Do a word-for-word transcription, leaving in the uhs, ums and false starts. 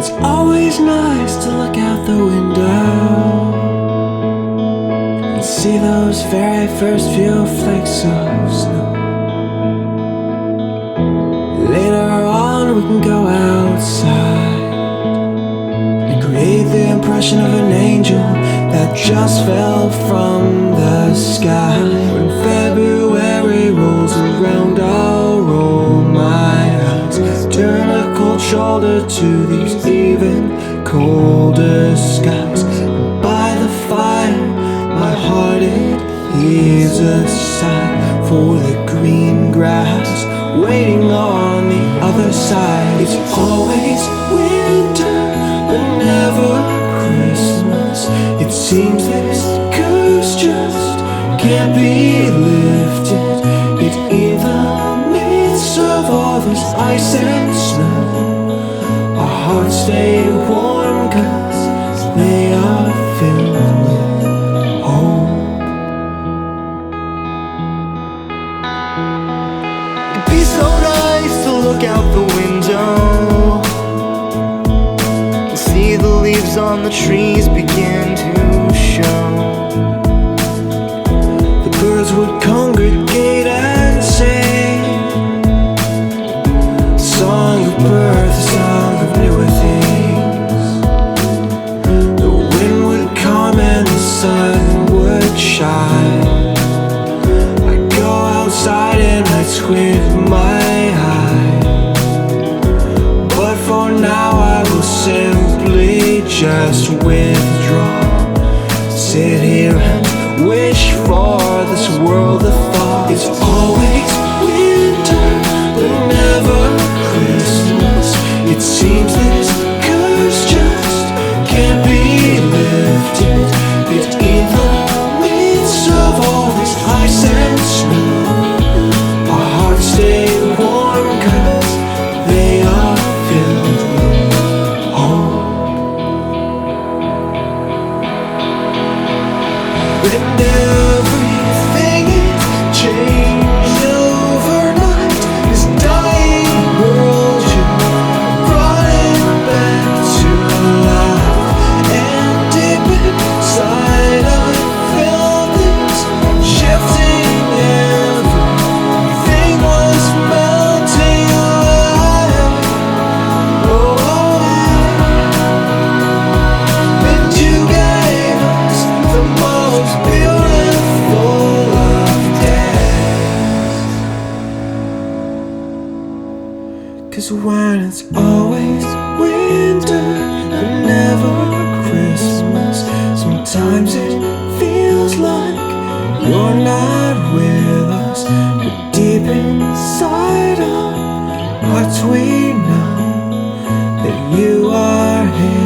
It's always nice to look out the window and see those very first few flakes of snow. Later on we can go outside and create the impression of an angel that just fell from the sky. When February rolls around, I'll roll my eyes, turn a cold shoulder to these even colder skies. And by the fire, my heart it heaves a sigh for the green grass waiting on the other side. It's always winter, but never Christmas. It seems this curse just can't be lifted. Yet in the midst of all this ice and snow, our hearts stay warm, 'cause they are filled with hope. It'd be so nice to look out the window and see the leaves on the trees begin to show. The birds would congregate and sing a song of birth, a song of newer things. The wind would come and the sun would shine. I'd go outside and I'd squint my eye, but for now I will simply just withdraw, sit here and wish for this world of thought. It's always winter, but never Christmas. It seems this curse just can't be lifted. Yet in the midst of all this ice and snow, our hearts stay warm, 'cause they are filled with hope. And everything is changed overnight. This dying world, you brought it back to life. And deep inside I felt this shifting. Everything was melting alive. Oh, and you gave us the most beautiful of days. 'Cause when it's always winter and never Christmas, sometimes it feels like you're not with us. But deep inside our hearts we know that you are here.